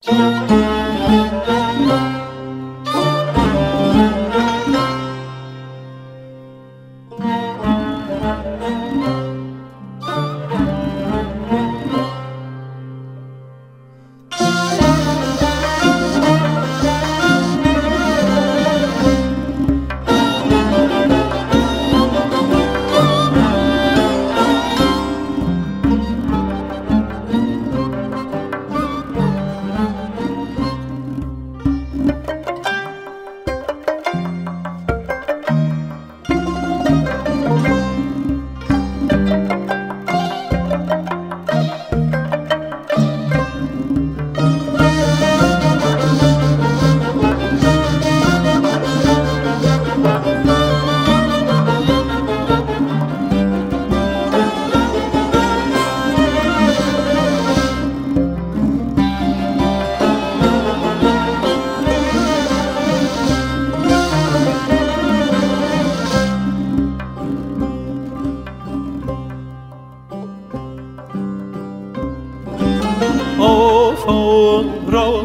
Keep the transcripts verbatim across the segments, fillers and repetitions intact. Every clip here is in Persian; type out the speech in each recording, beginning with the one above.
آفاق را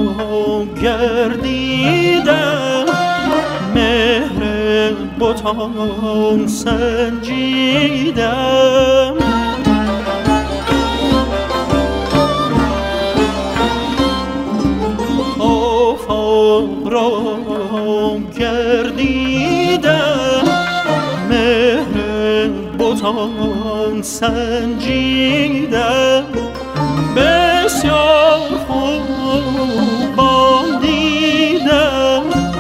گردیدم، مهر بتان سنجیدم. آفاق را گردیدم، مهر بتان سنجیدم. بسیار خوبان دیدم،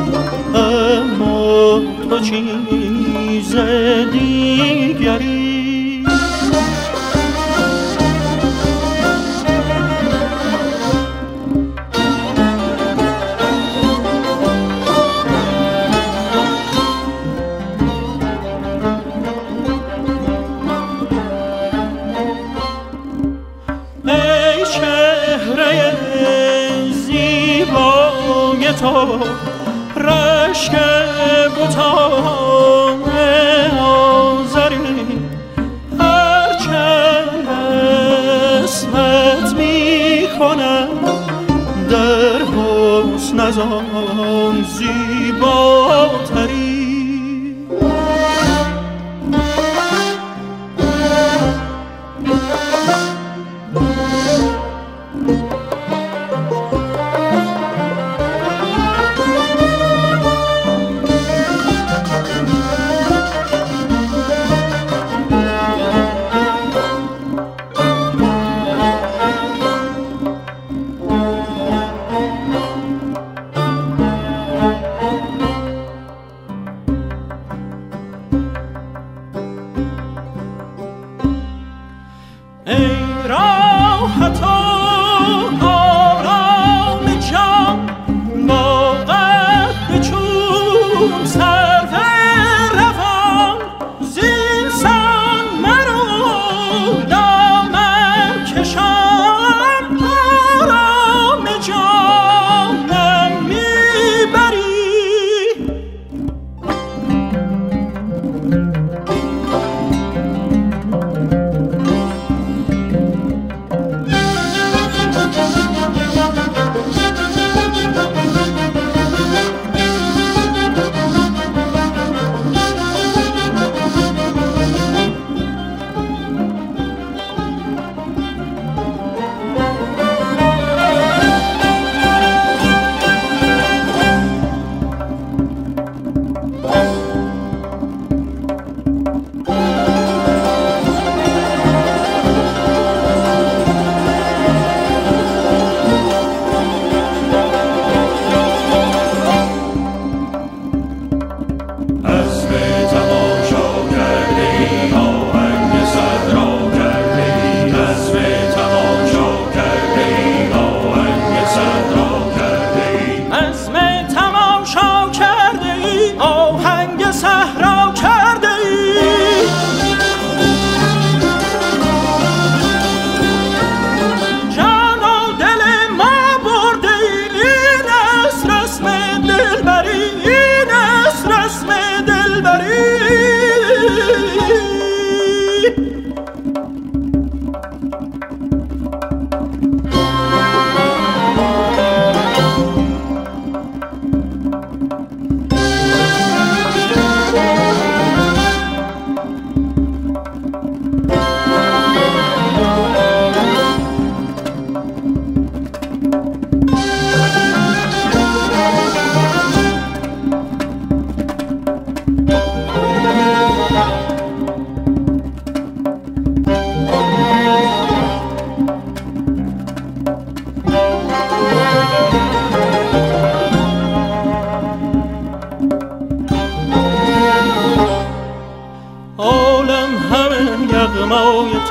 اما تو چیز دیگری. تو رشک بتان آزری، هرچند اسمت می کنم در حسن از آن زیباتری.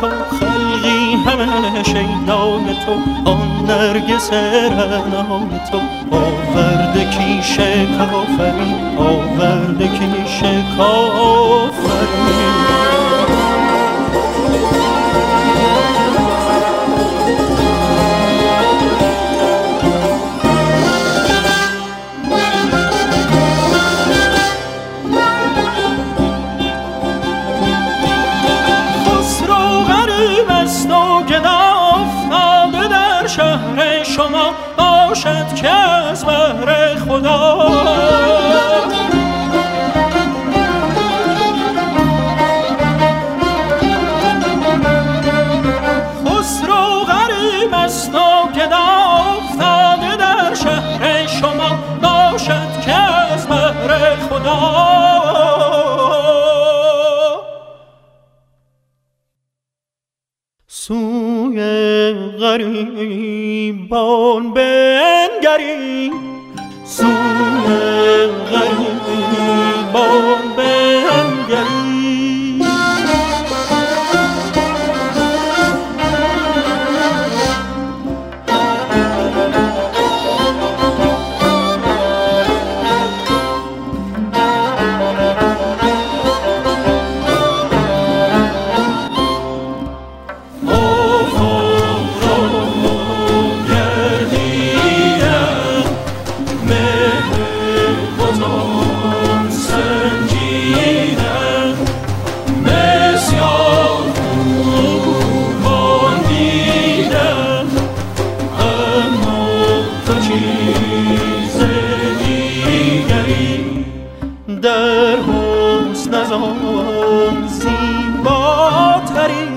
تو، خلقی همه شیدای تو، آن نرگس رعنای تو. آورده کیش کافری، آورده کیش کافری. شهر شما باشد که از بهر خدا خسرو غریب است و گدا افتاده در شهر شما باشد که از بهر خدا. سوی غریبان بنگری، سوی غریبان بنگری. در حسن از آن زیباتری